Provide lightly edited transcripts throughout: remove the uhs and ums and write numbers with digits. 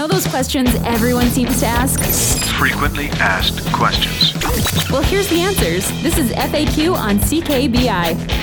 know those questions everyone seems to ask? Frequently asked questions. Well, here's the answers. This is FAQ on CKBI.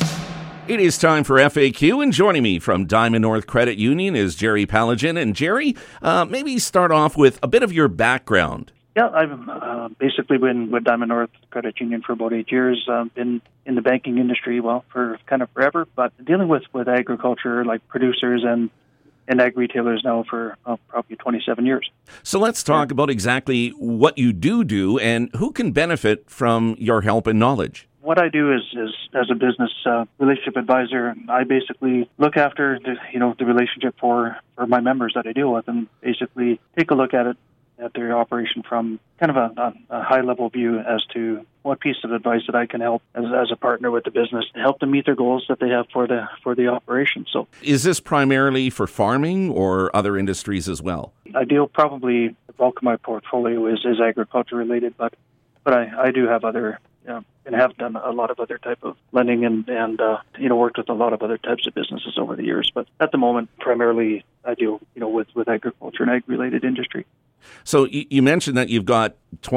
It is time for FAQ, and joining me from Diamond North Credit Union is Jerry Palajian. And Jerry, maybe start off with a bit of your background. Yeah, I've basically been with Diamond North Credit Union for about 8 years. Been in the banking industry, for kind of forever, but dealing with agriculture, like producers and ag retailers now for probably 27 years. So let's talk about exactly what you do and who can benefit from your help and knowledge. What I do is as a business relationship advisor, I basically look after the relationship for my members that I deal with, and basically take a look at their operation from kind of a high-level view as to what piece of advice that I can help as a partner with the business to help them meet their goals that they have for the operation. So, is this primarily for farming or other industries as well? I deal probably the bulk of my portfolio is agriculture related, but I do have other and have done a lot of other type of lending and worked with a lot of other types of businesses over the years. But at the moment, primarily I deal with agriculture and ag-related industry. So you mentioned that you've got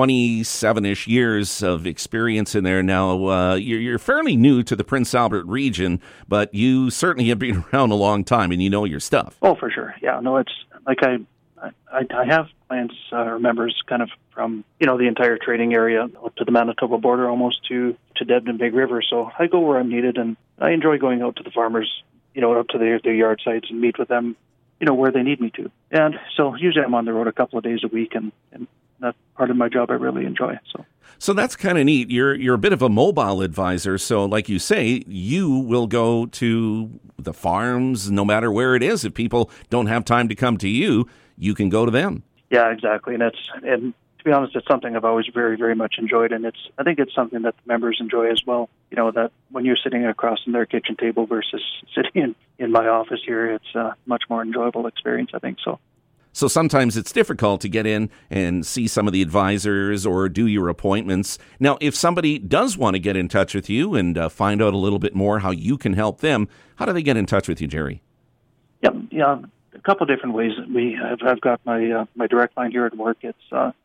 27-ish years of experience in there now. You're fairly new to the Prince Albert region, but you certainly have been around a long time and you know your stuff. Oh, for sure. Yeah, no, it's like I have clients or members kind of from the entire trading area up to the Manitoba border, almost to Debden Big River. So I go where I'm needed, and I enjoy going out to the farmers, up to their yard sites and meet with them, where they need me to. And so usually I'm on the road a couple of days a week, and that's part of my job I really enjoy. So that's kind of neat. You're a bit of a mobile advisor. So like you say, you will go to the farms no matter where it is. If people don't have time to come to you, you can go to them. Yeah, exactly. And to be honest, it's something I've always very, very much enjoyed. And I think it's something that the members enjoy as well. That when you're sitting across from their kitchen table versus sitting in my office here, it's a much more enjoyable experience, I think so. So sometimes it's difficult to get in and see some of the advisors or do your appointments. Now, if somebody does want to get in touch with you and find out a little bit more how you can help them, how do they get in touch with you, Jerry? Yeah, a couple of different ways. I've got my direct line here at work. It's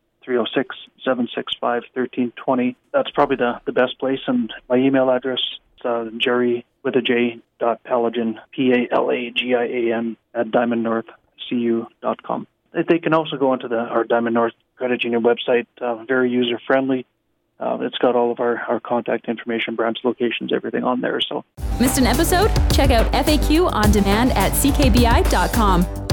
306-765-1320. That's probably the best place. And my email address is Jerry with a J .Palajian, Palagian @diamondnorthcu.com. They can also go onto our Diamond North Credit Union website. Very user friendly. It's got all of our contact information, branch locations, everything on there. So, missed an episode? Check out FAQ on demand at ckbi.com.